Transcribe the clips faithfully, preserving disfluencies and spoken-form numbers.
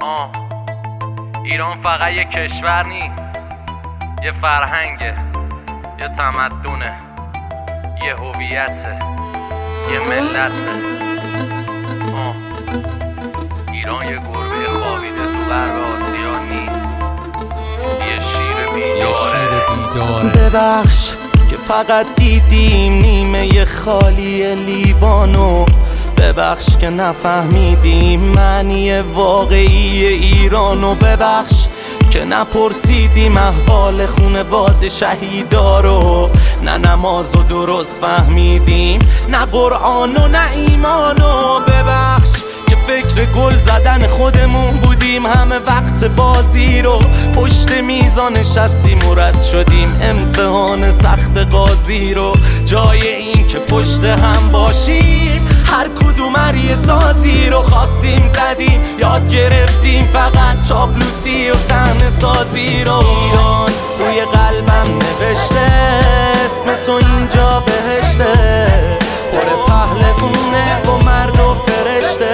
آه. ایران فقط یه کشور نی، یه فرهنگه، یه تمدنه، یه هویته، یه ملته. آه. ایران یه گربه خوابیده تو غرب آسیا نی، یه شیر بیداره. ببخش که فقط دیدیم نیمه خالی لیوانو، ببخش که نفهمیدیم معنی واقعی ایرانو، ببخش که نپرسیدیم احوال خونواده شهیدا رو، نه نمازو درست فهمیدیم، نه قرآن و نه ایمانو، ببخش که فکر گل زدن خودمون بودیم همه وقت بازی رو، پشت میزان نشستیم و رد شدیم امتحان سخت قاضی رو، جای این که پشت هم باشیم هر کدوم هریه سازی رو خواستیم زدیم، یاد گرفتیم فقط چاپلوسی و صحنه سازی رو. ایران روی قلبم نوشته اسم تو اینجا بهشته، پر پهلوونه و مرد و فرشته.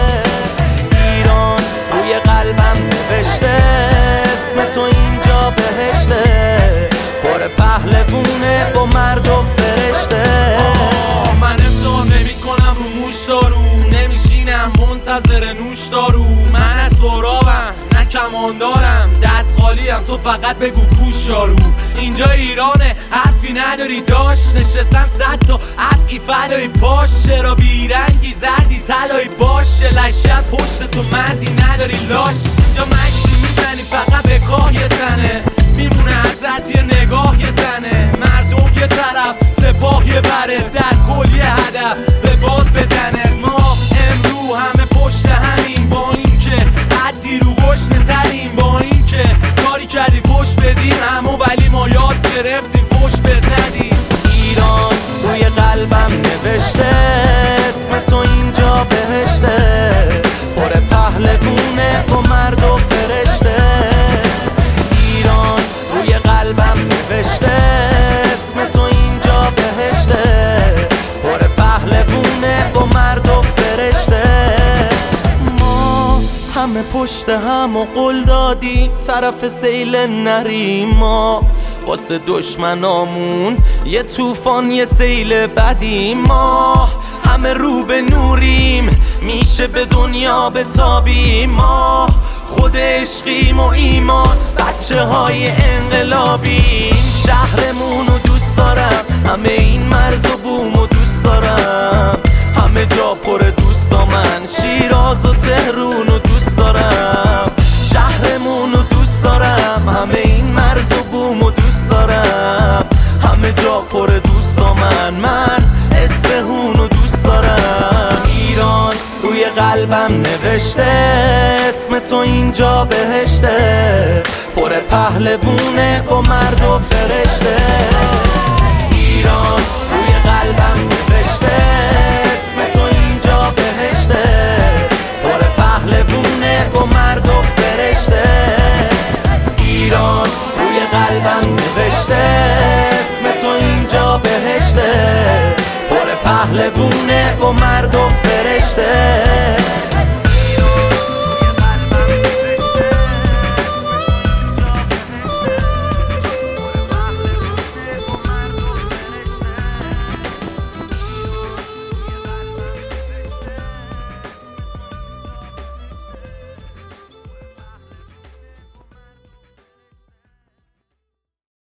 ایران روی قلبم نوشته اسم تو اینجا بهشته، پر پهلوونه و مرد و فرشته. من امتحان نمی کنم رو موش دارو، نمیشینم منتظر نوش دارو، من از سرابم نه کمان دارم، دست خالیم تو فقط بگو کوش یارو. اینجا ایرانه حرفی نداری داشت، نشستن صد تا افعی فدایی باش، چرا بیرنگی زردی طلایی باشه، لشکر پشت تو مردی نداری لاش. اینجا مشتی میزنی فقط به کاه یه تنه، میمونه ازت یه نگاه یه تنه، مردم یه طرف سپاه یه بره، در کل یه هدف به باد بدنه. ما امرو همه پشت همین، با اینکه حدی رو گشنه تریم، با اینکه کاری کردی فوش بدیم همو، ولی ما یاد گرفتیم فوش بد ندیم. ایران روی قلبم نوشته اسم تو اینجا بهشته، پر پهلوونه و مرد و فرشته. ایران روی قلبم نوشته اسم تو اینجا بهشته، پر پهلوونه و مرد و فرشته. ما همه پشت هم و قول دادیم طرف سیل نریم، ما واسه دشمنامون یه طوفان یه سیل بدیم، ما همه رو به نوریم میشه به دنیا بتابیم، ما خود عشقیم و ایمان بچه های انقلابیم. شهرمون رو دوست دارم، همه این مرز و بوم رو دوست دارم، همه جا پر دوستا من، شیراز و تهرون رو دوست دارم. شهرمون رو دوست دارم، همه این مرز و بوم رو دوست دارم، همه جا پر دوستا من، من اصفهون رو دوست دارم. ایران روی قلبم نوشته اسم تو اینجا بهشته، پر پهلوونه و مرد و فرشته. ایران روی قلبم نوشته اسم تو اینجا بهشته، پر پهلوونه و مرد و فرشته. ایران روی قلبم نوشته اسم تو اینجا بهشته، پر پهلوونه و مرد و فرشته.